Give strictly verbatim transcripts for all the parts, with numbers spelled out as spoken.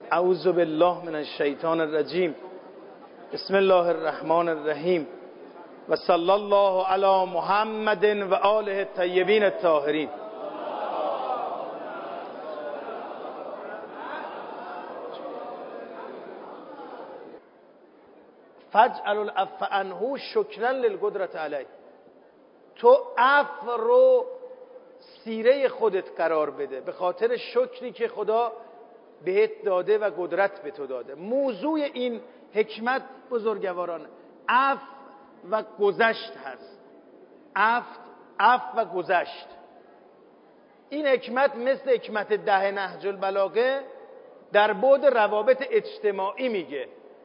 اعوذ بالله من الشیطان الرجیم. بسم الله الرحمن الرحیم و صلی الله علی محمد و آله الطیبین الطاهرین. فجعل العفو عنه شکرا للقدرة علیه. تو عفو رو سیره خودت قرار بده به خاطر شکری که خدا بهت داده و قدرت به تو داده. موضوع این حکمت بزرگواران عفو و گذشت هست. عفو عفو و گذشت. این حکمت مثل حکمت ده نهج البلاغه در بعد روابط اجتماعی میگه،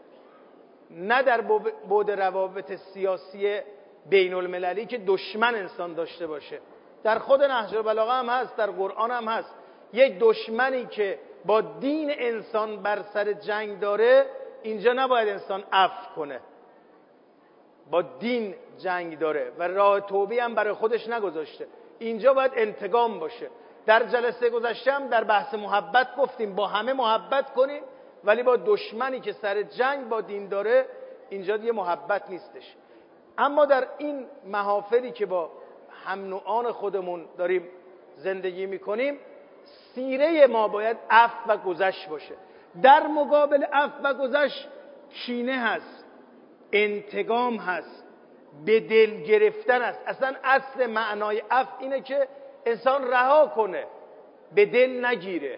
نه در بعد روابط سیاسی بین المللی که دشمن انسان داشته باشه. در خود نهج البلاغه هم هست، در قرآن هم هست. یک دشمنی که با دین انسان بر سر جنگ داره، اینجا نباید انسان عفو کنه. با دین جنگ داره و راه توبه هم برای خودش نگذاشته، اینجا باید انتقام باشه. در جلسه گذشته هم در بحث محبت گفتیم با همه محبت کنیم، ولی با دشمنی که سر جنگ با دین داره اینجا دیگه محبت نیستش. اما در این محافلی که با هم نوعان خودمون داریم زندگی میکنیم، سیره ما باید عفو و گذشت باشه. در مقابل عفو و گذشت کینه هست، انتقام هست، به دل گرفتن هست. اصلا اصل معنای عفو اینه که انسان رها کنه، به دل نگیره.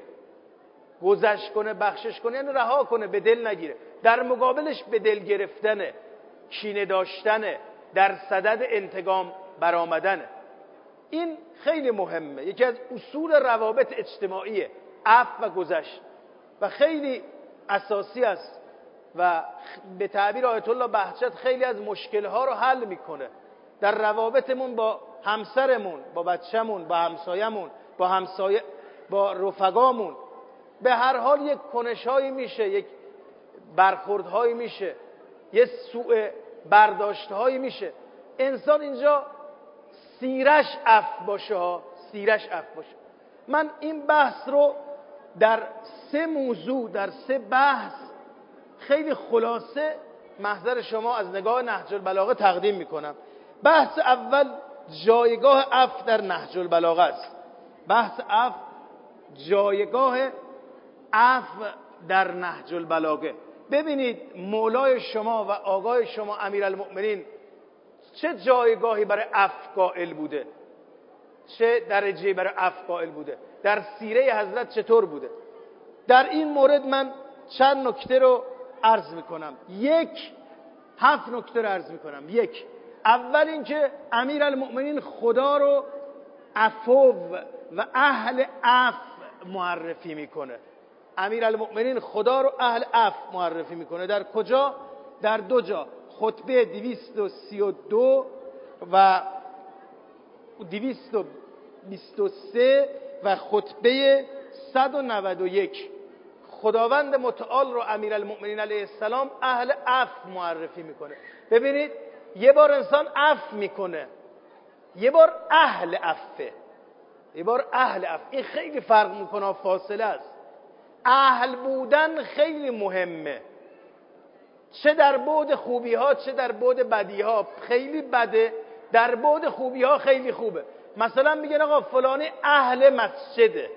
گذشت کنه، بخشش کنه یعنی رها کنه، به دل نگیره. در مقابلش به دل گرفتنه، کینه داشتنه، در صدد انتقام برآمدنه. این خیلی مهمه، یکی از اصول روابط اجتماعیه عفو و گذشت و خیلی اساسی است و به تعبیر آیت الله بهجت خیلی از مشکلها رو حل میکنه. در روابطمون با همسرمون، با بچه‌مون، با همسایه‌مون، با همسایه با رفقامون، به هر حال یک کنش‌هایی میشه، یک برخوردهایی میشه، یه سوء برداشت‌هایی میشه. انسان اینجا سیرش عفو باشه ها، سیرش عفو باشه. من این بحث رو در سه موضوع، در سه بحث خیلی خلاصه محضر شما از نگاه نهج البلاغه تقدیم میکنم. بحث اول جایگاه عفو در نهج البلاغه است. بحث عفو، جایگاه عفو در نهج البلاغه. ببینید مولای شما و آقای شما امیرالمؤمنین چه جایگاهی برای عفو قائل بوده، چه درجه‌ای برای عفو قائل بوده، در سیره حضرت چطور بوده. در این مورد من چند نکته رو عرض میکنم. یک هفت نکته رو عرض میکنم. یک، اول اینکه امیرالمؤمنین خدا رو عفو و اهل عفو معرفی میکنه. امیرالمؤمنین خدا رو اهل عفو معرفی میکنه. در کجا؟ در دو جا، خطبه دویست و سی و دو و دویست و بیست و سه و خطبه صد و نود و یک. خداوند متعال رو امیرالمؤمنین علیه السلام اهل عفو معرفی میکنه. ببینید یه بار انسان عفو میکنه، یه بار اهل عفوه، یه بار اهل عفو. این خیلی فرق میکنه، فاصله است. اهل بودن خیلی مهمه، چه در بعد خوبی ها چه در بعد بدی ها. خیلی بده، در بعد خوبی ها خیلی خوبه. مثلا میگن آقا فلانی اهل مسجده،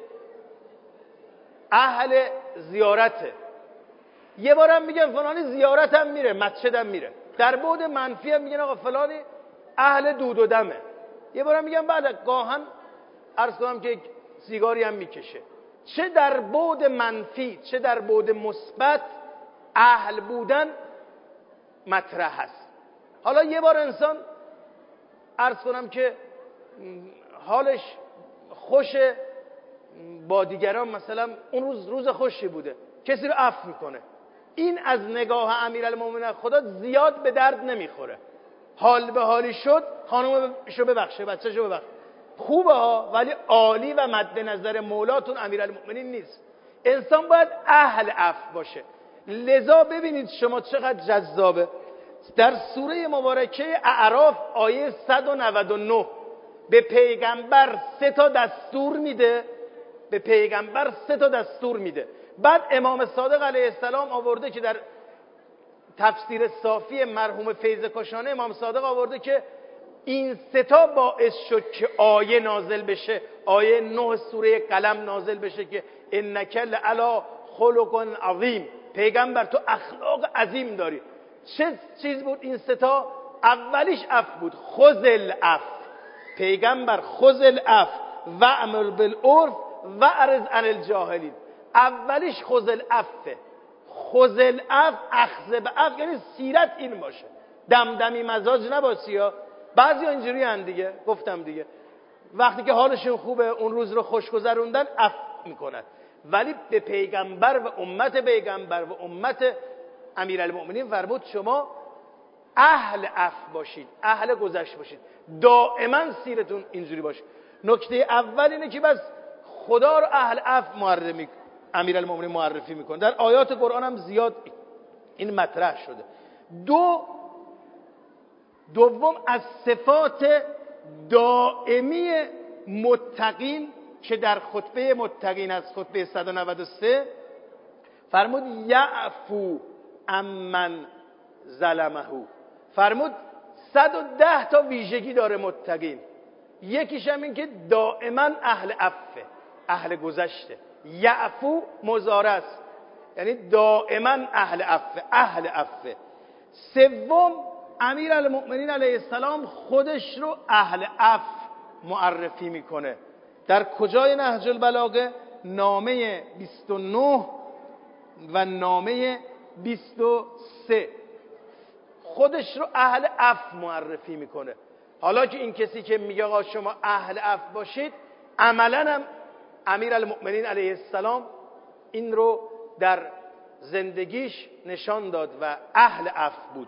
اهل زیارته. یه بارم میگن فلانی زیارت هم میره، مسجد هم میره. در بعد منفی هم میگن آقا فلانی اهل دود و دمه. یه بارم میگن بله گاهن عرض کنم که سیگاری هم میکشه. چه در بعد منفی چه در بعد مثبت اهل بودن مطرح هست. حالا یه بار انسان عرض کنم که حالش خوشه با دیگران، مثلا اون روز روز خوشی بوده، کسی رو عفو میکنه. این از نگاه امیرالمومنین خدا زیاد به درد نمیخوره. حال به حالی شد، خانومشو ببخشه، بچه‌شو ببخشه، خوبه ها، ولی عالی و مد نظر مولاتون امیرالمومنین نیست. انسان باید اهل عفو باشه. لذا ببینید شما چقدر جذابه. در سوره مبارکه اعراف آیه صد و نود و نه به پیغمبر سه تا دستور میده، به پیغمبر سه تا دستور میده. بعد امام صادق علیه السلام آورده که در تفسیر صافی مرحوم فیض کاشانه امام صادق آورده که این ستا باعث شد که آیه نازل بشه، آیه نه سوره قلم نازل بشه که انک لعلی خلق عظیم، پیغمبر تو اخلاق عظیم داری. چه چیز بود این ستا؟ اولیش عفو بود، خذ العفو، پیغمبر خذ العفو و امر بالعرف و اعرض عن الجاهلین. اولیش خذ العفو، خذ العفو، اخذ به عفو، یعنی سیرت این باشه، دمدمی مزاج نباشی. ها بعضی ها اینجوری هن دیگه، گفتم دیگه، وقتی که حالشون خوبه اون روز رو خوش گذروندن عفو میکنن، ولی به پیغمبر و امت پیغمبر و امت امیرالمؤمنین فرمود شما اهل عفو باشید، اهل گذشت باشید، دائما سیرتون اینجوری باشه. نکته اول اینه که بس خدا رو اهل عفو معرفی امیرالمؤمنین معرفی میکنه، در آیات قرآن هم زیاد این مطرح شده. دو دوم از صفات دائمی متقین که در خطبه متقین از خطبه صد و نود و سه فرمود یعفو عمن ظلمه، فرمود صد و ده تا ویژگی داره متقین. یکیش هم این که دائما اهل عفو، اهل گذشته. یعفو مضارع است، یعنی دائما اهل عفو، اهل عفو. سوم امیرالمؤمنین علیه السلام خودش رو اهل عفو معرفی میکنه. در کجای نهج البلاغه؟ نامه بیست و نه و نامه بیست و سه خودش رو اهل عفو معرفی میکنه. حالا که این کسی که میگه آقا شما اهل عفو باشید، عملاً هم امیرالمؤمنین علیه السلام این رو در زندگیش نشان داد و اهل عفو بود.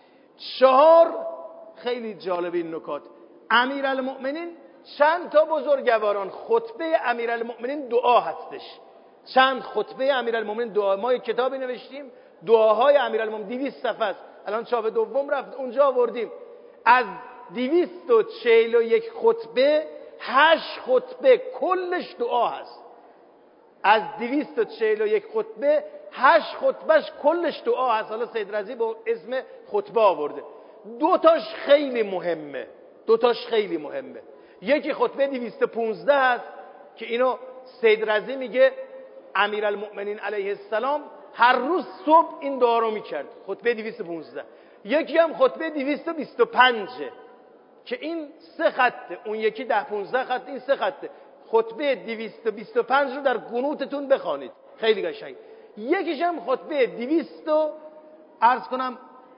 چهار، خیلی جالب این نکات، امیرالمؤمنین چند تا بزرگواران خطبه امیرالمؤمنین دعا هستش. چند خطبه امیرالمؤمنین دعا، ما یک کتابی نوشتیم دعاهای امیرالمؤمنین، دویست صفحه است، الان چاپ دوم رفت اونجا آوردیم. از دویست و چهل و یک خطبه هشت خطبه کلش دعا هست. از دویست و چهل و یک خطبه هشت خطبهش کلش دعا هست. حالا سید رضی با اسم خطبه آورده. دو تاش خیلی مهمه، دو تاش خیلی مهمه. یکی خطبه دویست و پانزده هست که اینو سید رضی میگه امیرالمؤمنین علیه السلام هر روز صبح این دعا رو میکرد، خطبه دویست و پانزده. یکی هم خطبه دویست و بیست و پنج که این سه خطه، اون یکی ده پانزده خط، این سه خطه. خطبه دویست و بیست و پنج رو در قنوتتون بخوانید، خیلی قشنگ. یکیش هم خطبه دویست و عرض کنم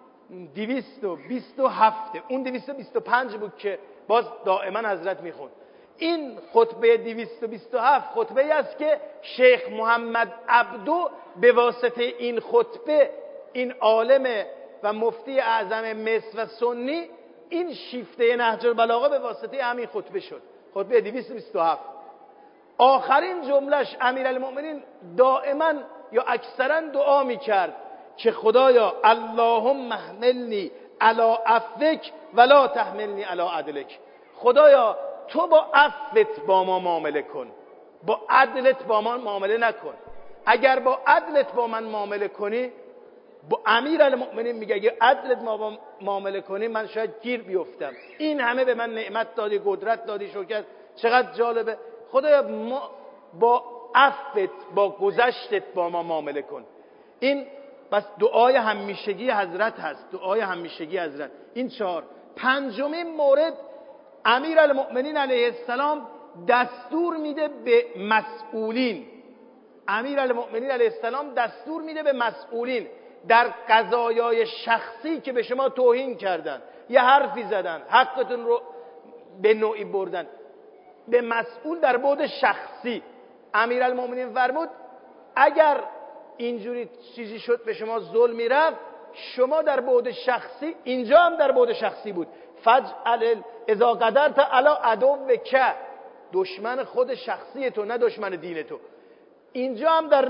دویست و بیست و هفت، اون دویست و بیست و پنج بود که باز دائما حضرت میخوند. این خطبه دویست و بیست و هفت خطبه ای است که شیخ محمد عبدو به واسطه این خطبه، این عالم و مفتی اعظم مصر و سنی، این شیفته نهج البلاغه به واسطه همین خطبه شد، خطبه دویست و بیست و هفت. آخرین جملهش امیرالمؤمنین دائما یا اکثرا دعا میکرد که خدایا اللهم احملنی علی عفوک ولا تحملنی علی عدلک، خدایا تو با عفوت با ما معامله کن، با عدلت با ما معامله نکن. اگر با عدلت با من معامله کنی، با امیرالمؤمنین میگه اگه عدلت ما با معامله کنی من شاید گیر بیفتم، این همه به من نعمت دادی، قدرت دادی، شوکت، چقدر جالبه، خدایا ما با عفوت با گذشتت با ما معامله کن. این بس دعای همیشگی حضرت هست، دعای همیشگی حضرت. این چهار. پنجمین مورد، امیرالمؤمنین علیه السلام دستور میده به مسئولین، امیرالمؤمنین علیه السلام دستور میده به مسئولین در قضایای شخصی که به شما توهین کردن، یه حرفی زدن، حقتون رو به نوعی بردن، به مسئول در بعد شخصی امیرالمؤمنین فرمود اگر اینجوری چیزی شد به شما ظلمی رفت، شما در بعد شخصی، اینجا هم در بعد شخصی بود، فجعل اذا قدرت علی عدوک، دشمن خود شخصی تو نه دشمن دین تو. اینجا هم در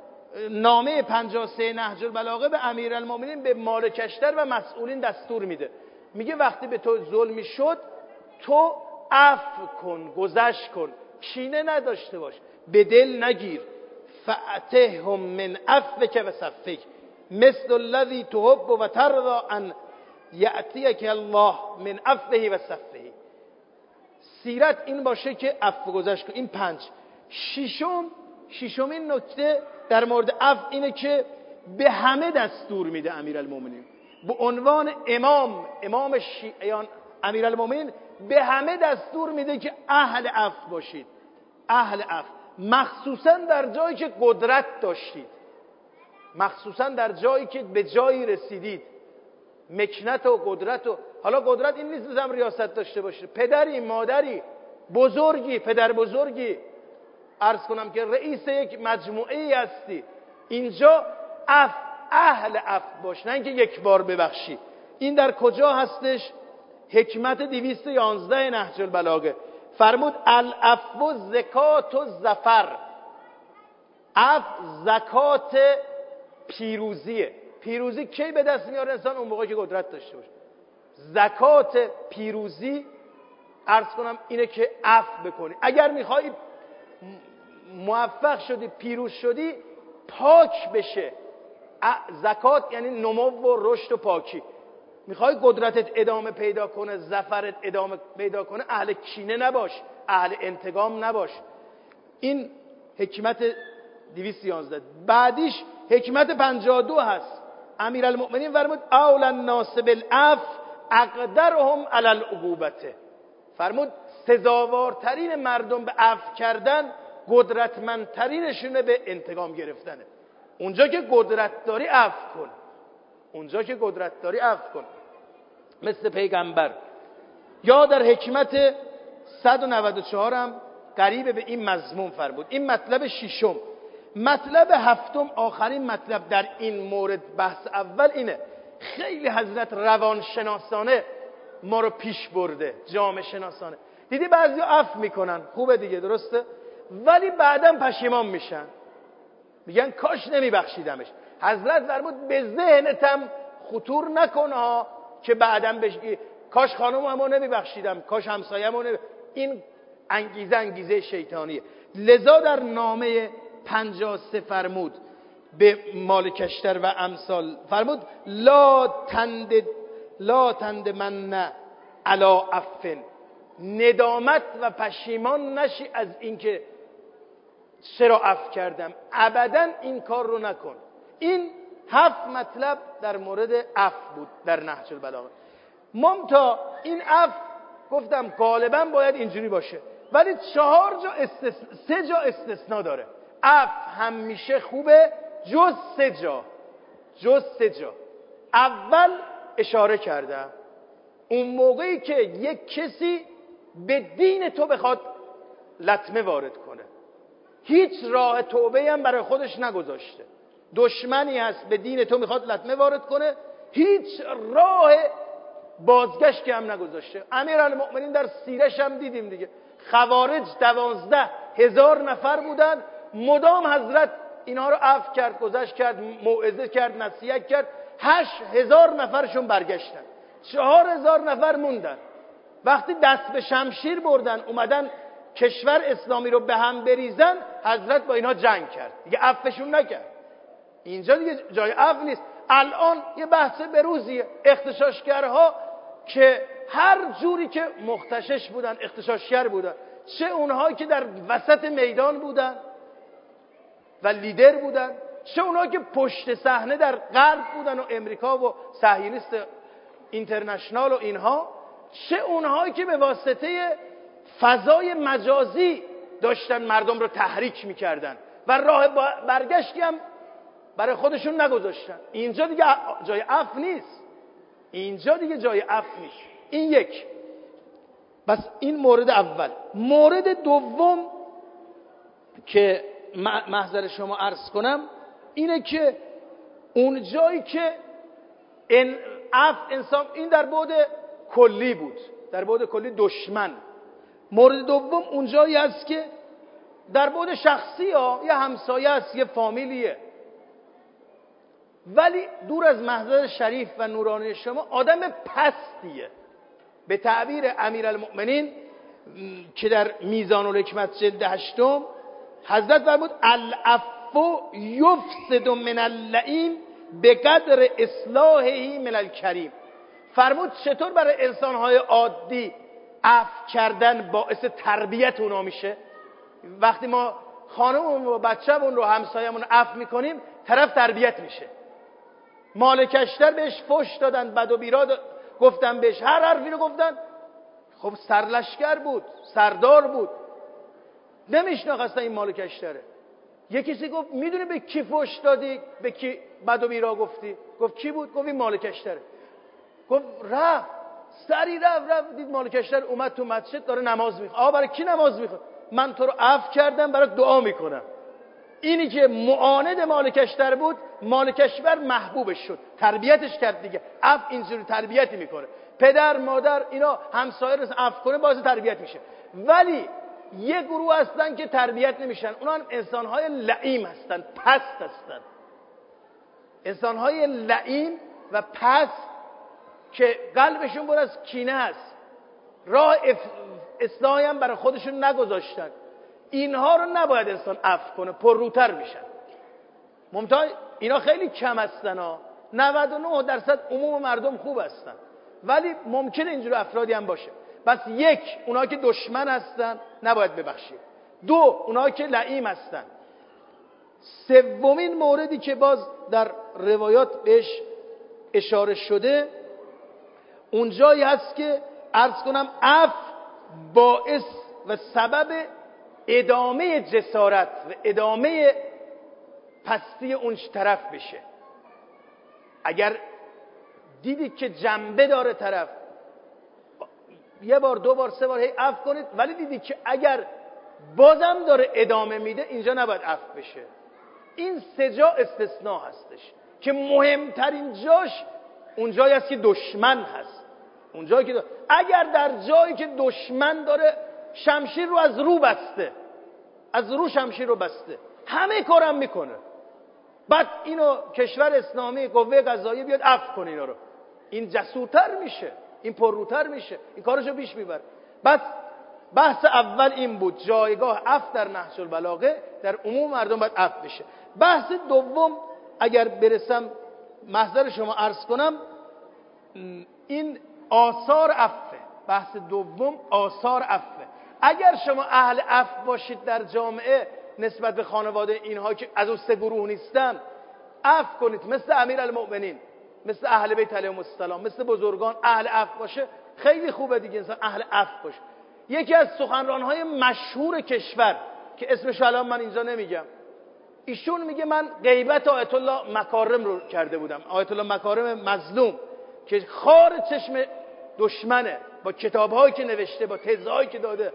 نامه پنجاه و سه نهج البلاغه به امیرالمؤمنین به مالکشتر و مسئولین دستور میده، میگه وقتی به تو ظلمی شد تو عفو کن، گذشت کن، کینه نداشته باش، به دل نگیر، فأتهم من عفوک و صفک مثل الذی تحب و ترضى ان یأتیک الله من عفوه و صفه. سیرت این باشه که عفو گذشت کن. این پنج. ششم ششمین نکته در مورد عفو اینه که به همه دستور میده امیرالمومنین به عنوان امام امام شیعیان. امیرالمومنین به همه دستور میده که اهل عفو باشید، اهل عفو، مخصوصا در جایی که قدرت داشتید، مخصوصا در جایی که به جایی رسیدید، مکنت و قدرت. و حالا قدرت این نیست لازم ریاست داشته باشه، پدری، مادری، بزرگی، پدر بزرگی، عرض کنم که رئیس یک مجموعه ای هستی، اینجا عفو، اهل عفو باش، نه اینکه یک بار ببخشی. این در کجا هستش؟ حکمت دویست و یازده نهج البلاغه فرمود العفو زکات و ظفر. عفو زکات پیروزیه. پیروزی کی به دست میاره انسان؟ اون موقعی که قدرت داشته باشه. زکات پیروزی عرض کنم اینه که عفو بکنی. اگر میخوای موفق شدی، پیروز شدی، پاک بشه. زکات یعنی نمو و رشد و پاکی. میخوای قدرتت ادامه پیدا کنه، ظفرت ادامه پیدا کنه، اهل کینه نباش، اهل انتقام نباش. این حکمت دویست و یازده. بعدیش حکمت پنجاه و دو هست. امیرالمؤمنین فرمود اول الناس بالعفو اقدرهم علی العقوبته. فرمود سزاوارترین مردم به عفو کردن قدرتمندترینشونه به انتقام گرفتنه. اونجا که قدرت داری عفو کن، اونجا که قدرت داری عفو کن، مثل پیغمبر. یا در حکمت صد و نود و چهار هم قریب به این مضمون فرمود. این مطلب ششم. مطلب هفتم، آخرین مطلب در این مورد، بحث اول اینه. خیلی حضرت روانشناسانه ما رو پیش برده، جامعه شناسانه. دیدی بعضی عفو میکنن، خوبه دیگه، درسته، ولی بعداً پشیمان میشن، میگن کاش نمیبخشیدمش. حضرت فرمود به ذهنتم خطور نکنه که بعداً بشی کاش خانوممو نمیبخشیدم، کاش همسایه‌مو نمی... این انگیزه انگیزه شیطانیه. لذا در نامه پنجاه و سه فرمود به مالکشتر و امثال، فرمود لا تند لا تند من علا عفن. ندامت و پشیمان نشی از اینکه چرا عفو کردم، ابدا این کار رو نکن. این هفت مطلب در مورد عفو بود در نهج البلاغه. ممتا این عفو گفتم غالبا باید اینجوری باشه، ولی چهار جا استثنا، سه جا استثناء داره. عفو همیشه خوبه جز سه جا، جز سه جا. اول اشاره کردم، اون موقعی که یک کسی به دین تو بخواد لطمه وارد کنه، هیچ راه توبه هم برای خودش نگذاشته، دشمنی هست به دین تو میخواد لطمه وارد کنه، هیچ راه بازگشتی هم نگذاشته. امیرالمؤمنین در سیرش هم دیدیم دیگه، خوارج دوازده هزار نفر بودن، مدام حضرت اینا رو عفو کرد، گذشت کرد، موعظه کرد، نصیحت کرد، هشت هزار نفرشون برگشتن، چهار هزار نفر موندن. وقتی دست به شمشیر بردن اومدن کشور اسلامی رو به هم بریزن، حضرت با اینا جنگ کرد دیگه، عفوشون نکرد. اینجا دیگه جای عفو نیست. الان یه بحث بروزیه، اغتشاشگرها که هر جوری که مختشش بودن، اغتشاشگر بودن، چه اونهایی که در وسط میدان بودن و لیدر بودن، چه اونهایی که پشت صحنه در غرب بودن و امریکا و صهیونیست اینترنشنال و اینها، چه اونهایی که به واسطه فضای مجازی داشتن مردم رو تحریک میکردن و راه برگشتی هم برای خودشون نگذاشتن. اینجا دیگه جای عفو نیست، اینجا دیگه جای عفو نیست. این یک. بس این مورد اول. مورد دوم که محضر شما عرض کنم اینه که اون جایی که این عفو انسان، این در بعد کلی بود، در بعد کلی دشمن. مورد دوم اون جایی هست که در بعد شخصی ها، یه همسایه است، یه فامیلیه، ولی دور از محضر شریف و نورانی شما آدم پستیه. به تعبیر امیرالمؤمنین که در میزان الحکمت جلد هشتم حضرت فرمود العفو العفو یفسد من اللئیم به قدر اصلاحه من الکریم. فرمود چطور برای انسانهای عادی عفو کردن باعث تربیت اونا میشه؟ وقتی ما خانممون و بچه‌مون رو همسایه‌مون عفو میکنیم طرف تربیت میشه. مالکشتر بهش فحش دادن، بد و بیراد گفتن بهش، هر حرفی رو گفتن. خب سرلشکر بود، سردار بود، نمیشناخت اصلا این مالکشتره. یه کسی گفت میدونی به کی فحش دادی، به کی بد و بیرا گفتی؟ گفت کی بود؟ گفت این مالکشتره. گفت رفت سری رفت رفت دید مالکشتر اومد تو مسجد داره نماز میخواد. آقا برای کی نماز میخواد؟ من تو رو عفو کردم برای دعا میکنم. اینی که معاند مالکشتر بود، مالکشتر محبوبش شد، تربیتش کرد دیگه. عفو اینجوری تربیتی میکنه. پدر مادر اینا همسایه رو عفو کنه باعث تربیت میشه. ولی یه گروه هستن که تربیت نمیشن، اونا هم انسانهای لعیم هستن، پست هستن. انسانهای لعیم و پست که قلبشون پر از کینه است، راه اصلاحی هم برای خودشون نگذاشتن. اینها رو نباید انسان عفو کنه، پرروتر میشن. ممتاز اینا خیلی کم هستن ها. نود و نه درصد عموم مردم خوب هستن، ولی ممکنه اینجور افرادی هم باشه. پس یک، اونها که دشمن هستن نباید ببخشید. دو، اونها که لعیم هستن. سومین موردی که باز در روایات بهش اشاره شده اونجایی هست که عرض کنم عفو باعث و سبب ادامه جسارت و ادامه پستی اون طرف بشه. اگر دیدید که جنبه داره طرف، یه بار دو بار سه بار هی عفو کنید، ولی دیدید که اگر بازم داره ادامه میده اینجا نباید عفو بشه. این سه جا استثناء هستش که مهمترین جاش اونجایی است که دشمن هست. اونجایی که داره. اگر در جایی که دشمن داره شمشیر رو از رو بسته، از رو شمشیر رو بسته، همه کارم میکنه، بعد اینو کشور اسلامی قوه قضاییه بیاد عفو کنه اینا رو، این جسورتر میشه، این پرروتر میشه، این کارشو پیش میبره. بس بحث اول این بود، جایگاه عفو در نهج البلاغه در عموم مردم باید عفو بشه. بحث دوم اگر برسم محضر شما عرض کنم، این آثار عفو. بحث دوم آثار عفو. اگر شما اهل عفو باشید در جامعه نسبت به خانواده اینها که از اون سه گروه نیستن، عفو کنید، مثل امیرالمؤمنین، مثل اهل بیت علیهم السلام، مثل بزرگان اهل عفو باشه، خیلی خوبه دیگه انسان اهل عفو باشه. یکی از سخنرانهای مشهور کشور که اسمش الان من اینجا نمیگم، ایشون میگه من غیبت آیت الله مکارم رو کرده بودم. آیت الله مکارم مظلوم که خار چشم دشمنه، با کتابهایی که نوشته، با تزهایی که داده.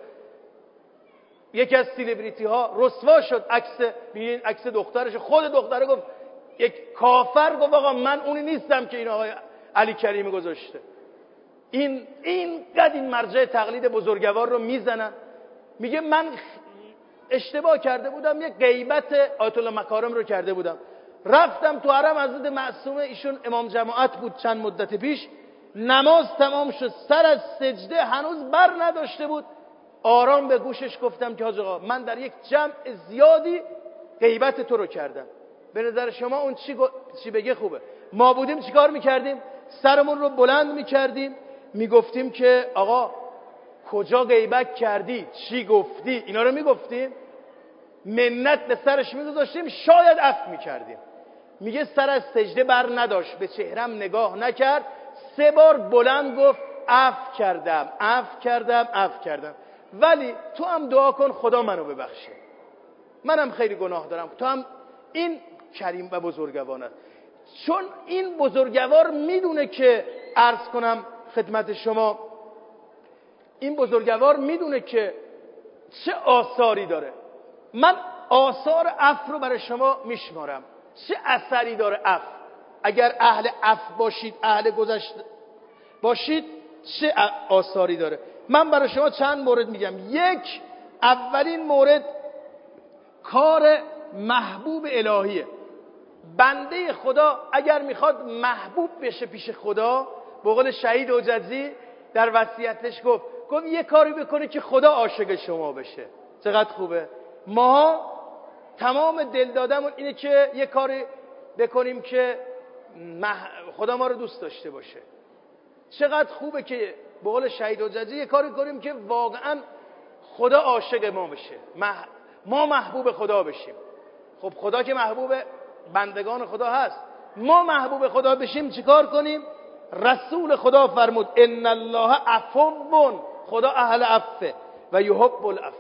یکی از سلبریتی ها رسوا شد، عکس ببینید عکس دخترش، خود دختره گفت، یک کافر گفت آقا من اونی نیستم که این آقای علی کریمی گذاشته. این این قد این مرجع تقلید بزرگوار رو میزنن. میگه من اشتباه کرده بودم، یک غیبت آیت الله مکارم رو کرده بودم، رفتم تو حرم حضرت معصومه، ایشون امام جماعت بود چند مدت پیش، نماز تمام شد، سر از سجده هنوز بر نداشته بود، آرام به گوشش گفتم که حاج آقا من در یک جمع زیادی غیبت تو رو کردم، به نظر شما اون چی, گو... چی بگه خوبه؟ ما بودیم چیکار میکردیم؟ سرمون رو بلند میکردیم، میگفتیم که آقا کجا غیبت کردی، چی گفتی، اینا رو میگفتیم، منت به سرش میگذاشتیم، شاید عفو میکردیم. میگه سر از سجده بر نداشت، به چهرم نگاه نکرد، سه بار بلند گفت عفو کردم عفو کردم عفو کردم، ولی تو هم دعا کن خدا منو ببخشه، منم خیلی گناه دارم، تو هم. این کریم و بزرگوار است. چون این بزرگوار میدونه که عرض کنم خدمت شما، این بزرگوار میدونه که چه آثاری داره. من آثار عفو رو برای شما میشمارم، چه اثری داره عفو. اگر اهل عفو باشید، اهل گذشت باشید، چه آثاری داره. من برای شما چند مورد میگم. یک، اولین مورد کار محبوب الهیه. بنده خدا اگر میخواد محبوب بشه پیش خدا، به قول شهید حجتی در وصیتش گفت گفت یه کاری بکنه که خدا عاشق شما بشه. چقدر خوبه. ما تمام دل دادمون اینه که یه کاری بکنیم که خدا ما رو دوست داشته باشه. چقدر خوبه که به قول شهید حجتی یه کاری کنیم که واقعا خدا عاشق ما بشه، ما محبوب خدا بشیم. خب خدا که محبوب بندگان خدا هست، ما محبوب خدا بشیم چیکار کنیم؟ رسول خدا فرمود ان الله عفو، خدا اهل عفو و یحب العفو،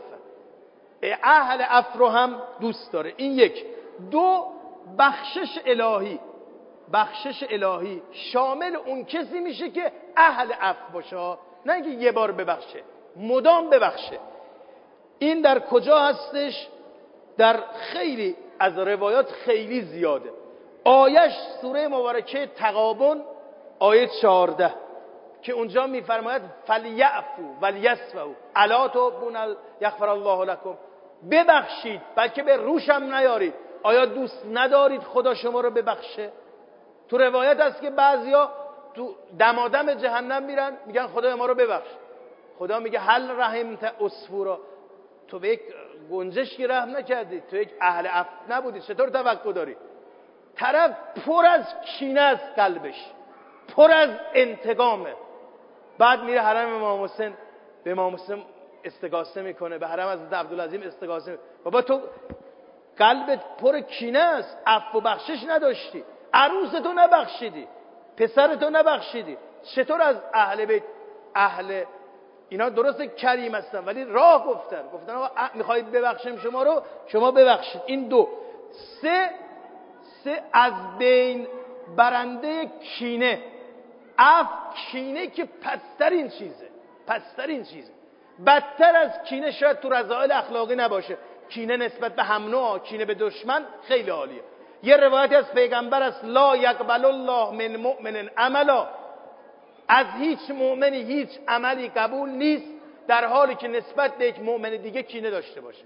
اهل عفو رو هم دوست داره. این یک. دو، بخشش الهی. بخشش الهی شامل اون کسی میشه که اهل عفو باشه، نه اینکه یه بار ببخشه، مدام ببخشه. این در کجا هستش؟ در خیلی از روایات خیلی زیاده. آیش سوره مبارکه تغابن آیه چهارده که اونجا میفرماید فلیعفو ولیصفحوا الا تحبون یغفر الله لكم، ببخشید بلکه به روشم نیارید. آیا دوست ندارید خدا شما رو ببخشه؟ تو روایت هست که بعضیا تو دمادم جهنم میرن میگن خدا ما رو ببخش. خدا میگه هل رحمت عصفورا، تو به یک گنجشکی رحم نکردی، تو یک اهل عفو نبودی، چطور توقع داری؟ طرف پر از کینه از قلبش، پر از انتقامه، بعد میره حرم امام حسین به امام حسین استغاثه میکنه، به حرم حضرت عبدالعظیم استغاثه میکنه. بابا تو قلبت پر کینه است، عفو و بخشش نداشتی، عروستو نبخشیدی، پسرتو نبخشیدی، چطور از اهل بیت؟ اهل اینا درست کریم هستن ولی راه گفتن، گفتن آقا میخواید ببخشیم شما رو، شما ببخشید. این دو. سه، سه از بین برنده کینه. عفو، کینه که پسترین چیزه، پسترین چیزه. بدتر از کینه شاید تو رذائل اخلاقی نباشه. کینه نسبت به هم نوع، کینه به دشمن خیلی عالیه. یه روایتی از پیغمبر است لا یقبل الله من مؤمن عملا، از هیچ مؤمنی هیچ عملی قبول نیست در حالی که نسبت به یک مؤمن دیگه کینه داشته باشه.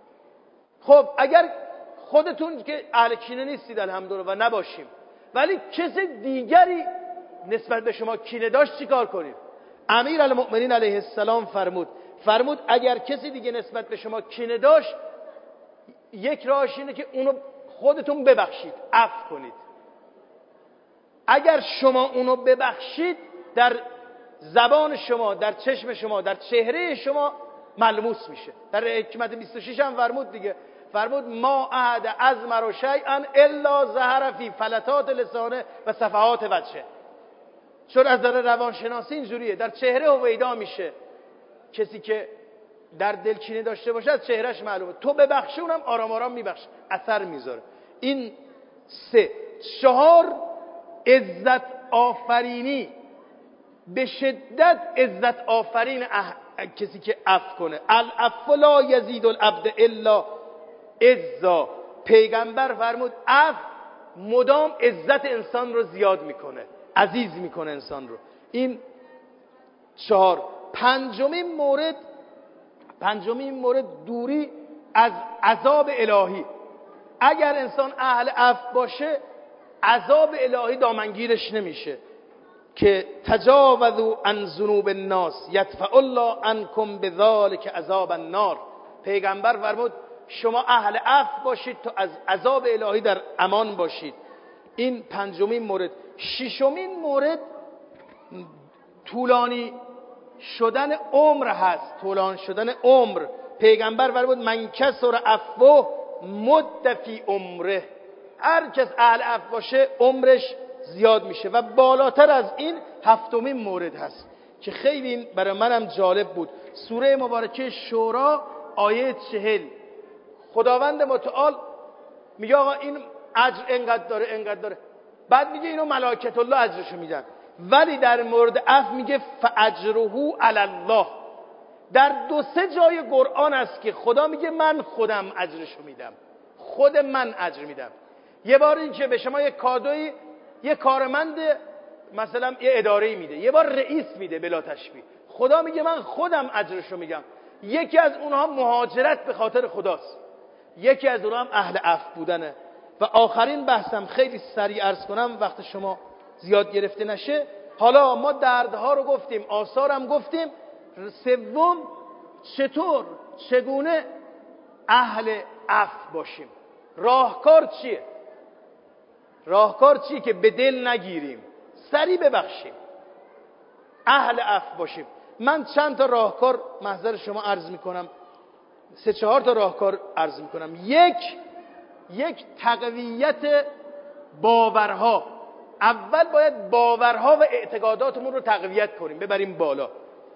خب اگر خودتون که اهل کینه نیستید الحمدلله و نباشیم، ولی کسی دیگری نسبت به شما کینه داشت چیکار کنیم؟ امیر المؤمنین علیه السلام فرمود فرمود اگر کسی دیگه نسبت به شما کینه داشت، یک راهش اینه که اونو خودتون ببخشید، عفو کنید. اگر شما اونو ببخشید، در زبان شما، در چشم شما، در چهره شما ملموس میشه. در حکمت بیست و شش هم فرمود دیگه، فرمود ما احد از مرو شیئا الا ظهر فی فلتات لسانه و صفحات وجهه. چون از نظر روانشناسی اینجوریه، در چهره هویدا میشه. کسی که در دل کینه داشته باشه از چهرهش معلومه. تو ببخشی اونم آرام آرام میبخشه، اثر میذاره. این سه. چهار، عزت آفرینی، به شدت عزت آفرین اح... کسی که عفو کنه. العفو لا یزید العبد الا عزا. پیغمبر فرمود عفو مدام عزت انسان رو زیاد میکنه، عزیز میکنه انسان رو. این چهار. پنجمین مورد، پنجمین مورد دوری از عذاب الهی. اگر انسان اهل عفو باشه، عذاب الهی دامنگیرش نمیشه که تجاوزوا عن ذنوب الناس یدفع الله عنکم بذلک عذاب النار. پیغمبر فرمود شما اهل عفو باشید تا از عذاب الهی در امان باشید. این پنجمین مورد. ششمین مورد طولانی شدن عمر هست، طولانی شدن عمر. پیغمبر فرمود من کسر عفو مد فی عمره. هر کس اهل عفو باشه عمرش زیاد میشه. و بالاتر از این هفتمین مورد هست که خیلی برای منم جالب بود. سوره مبارکه شورا آیه چهل. خداوند متعال میگه آقا این اجر انقدر داره انقدر داره، بعد میگه اینو ملائکت الله اجرشو میدن، ولی در مورد عفو میگه فاجره علی الله. در دو سه جای قرآن است که خدا میگه من خودم اجرشو میدم، خود من اجر میدم. یه بار این که به شما یه کادوی یه کارمند مثلا یه اداره‌ای میده، یه بار رئیس میده بلا تشبیه. خدا میگه من خودم اجرشو میگم. یکی از اونها مهاجرت به خاطر خداست، یکی از اونها هم اهل عفو بودنه. و آخرین بحثم خیلی سریع عرض کنم وقت شما زیاد گرفته نشه. حالا ما دردها رو گفتیم، آثارم گفتیم. سوم، چطور چگونه اهل عفو باشیم. راهکار چیه؟ راهکار چیه که به دل نگیریم، سریع ببخشیم، اهل عفو باشیم. من چند تا راهکار محضر شما عرض میکنم، سه چهار تا راهکار عرض میکنم. یک یک تقویت باورها. اول باید باورها و اعتقاداتمون رو تقویت کنیم، ببریم بالا.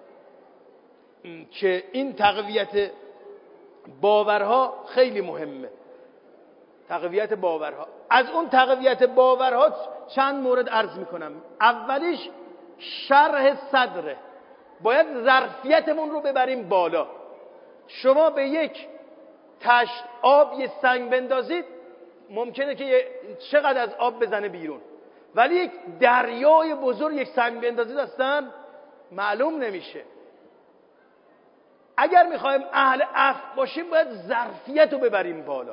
که این تقویت باورها خیلی مهمه. تقویت باورها. از اون تقویت باورها چند مورد عرض میکنم. اولیش شرح صدره. باید ظرفیتمون رو ببریم بالا. شما به یک تشت آب یه سنگ بندازید، ممکنه که چقدر از آب بزنه بیرون، ولی یک دریای بزرگ یک سنگ بندازید اصلا معلوم نمیشه. اگر میخوایم اهل عفو باشیم باید ظرفیت رو ببریم بالا.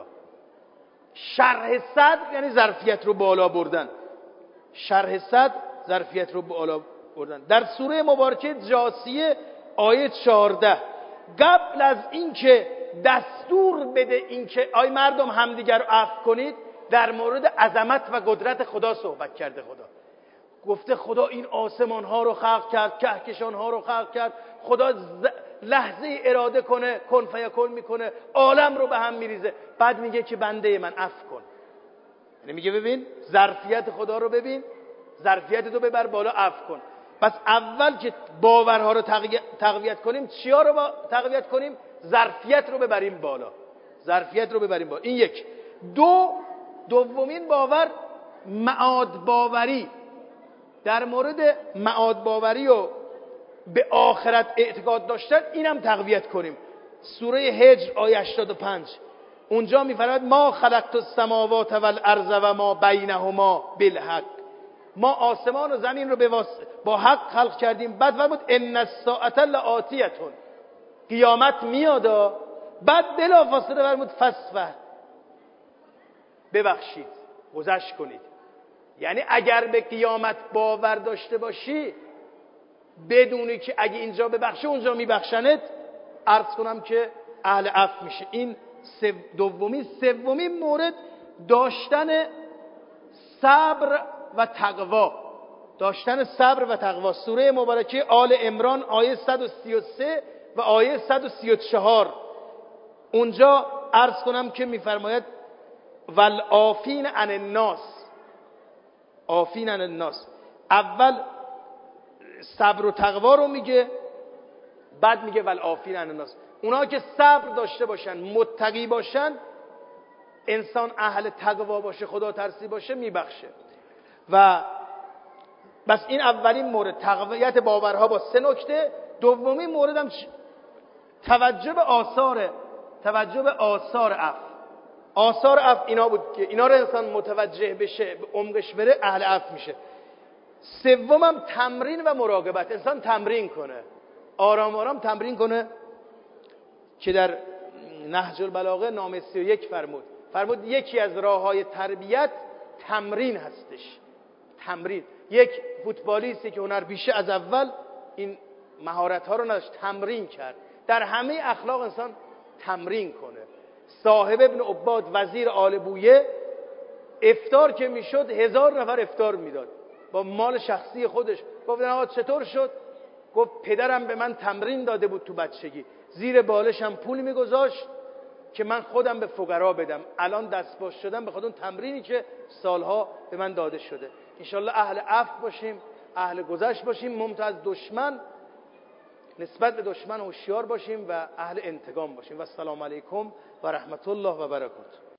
شرح صدر یعنی ظرفیت رو بالا بردن. شرح صدر ظرفیت رو بالا بردن. در سوره مبارکه جاثیه آیه چهارده، قبل از اینکه دستور بده اینکه آی مردم همدیگر رو عفو کنید، در مورد عظمت و قدرت خدا صحبت کرده. خدا گفته خدا این آسمان ها رو خلق کرد، کهکشان ها رو خلق کرد. خدا لحظه اراده کنه کن فیکون میکنه، عالم رو به هم میریزه. بعد میگه که بنده من عفو کن. یعنی میگه ببین ظرفیت خدا رو ببین، ظرفیت تو ببر بالا، عفو کن. پس اول که باورها رو تقویت کنیم، چیا رو با تقویت کنیم؟ ظرفیت رو ببریم بالا. ظرفیت رو ببریم بالا. این یک. دو دومین باور معاد باوری. در مورد معاد باوری و به آخرت اعتقاد داشتن اینم تقویت کنیم. سوره هجر آیه هشتاد و پنج اونجا میفرماید ما خلقت السماوات والارض و ما بینهما بالحق. ما آسمان و زمین رو به واس... با حق خلق کردیم. بعد فرمود ان الساعه لآتیه، قیامت میاد. بعد بلافاصله فرمود فاصفح، ببخشید، گذشت کنید. یعنی اگر به قیامت باور داشته باشی، بدونی که اگه اینجا ببخشه اونجا میبخشنت، عرض کنم که اهل عفو میشه. این دومی. سومین مورد داشتن صبر و تقوا. داشتن صبر و تقوا. سوره مبارکه آل عمران آیه صد و سی و سه و آیه صد و سی و چهار اونجا عرض کنم که میفرماید والعافین عن الناس. عافین عن الناس. اول صبر و تقوا رو میگه، بعد میگه والعافین عن الناس. اونا که صبر داشته باشن، متقی باشن، انسان اهل تقوا باشه، خدا ترسی باشه، میبخشه. و بس این اولین مورد، تقویت باورها با سه نکته. دومین مورد هم توجه به آثار توجه به آثار عفو. آثار عفو اینا بود که اینا رو انسان متوجه بشه، به عمقش بره، اهل عفو میشه. سومم تمرین و مراقبت. انسان تمرین کنه، آرام آرام تمرین کنه، که در نهج البلاغه نامه سی و یک فرمود فرمود یکی از راههای تربیت تمرین هستش. تمرین. یک فوتبالیستی که هنرپیشه از اول این مهارت ها رو نداشت، تمرین کرد. در همه اخلاق انسان تمرین کنه. صاحب ابن عباد وزیر آل بویه افطار که میشد هزار نفر افطار میداد با مال شخصی خودش. گفتن آقا چطور شد؟ گفت پدرم به من تمرین داده بود تو بچگی، زیر بالشم پول میگذاشت که من خودم به فقرا بدم. الان دستباز شدم به خاطر اون تمرینی که سالها به من داده شده. انشالله اهل عفو باشیم، اهل گذشت باشیم، ممتاز دشمن نسبت به دشمن هوشیار باشیم و اهل انتقام باشیم. و السلام علیکم و رحمت الله و برکاته.